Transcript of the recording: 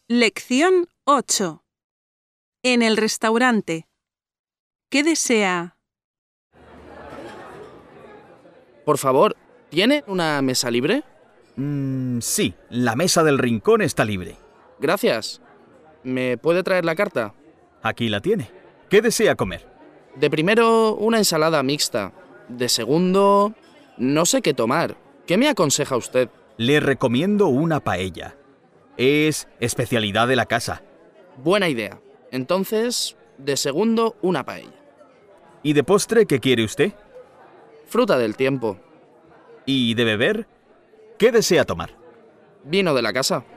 Lección 8. En el restaurante. ¿Qué desea? Por favor, ¿tiene una mesa libre? Sí, la mesa del rincón está libre. Gracias. ¿Me puede traer la carta? Aquí la tiene. ¿Qué desea comer? De primero, una ensalada mixta. De segundo, no sé qué tomar. ¿Qué me aconseja usted? Le recomiendo una paella. Es especialidad de la casa. Buena idea. Entonces, de segundo, una paella. ¿Y de postre qué quiere usted? Fruta del tiempo. ¿Y de beber? ¿Qué desea tomar? Vino de la casa.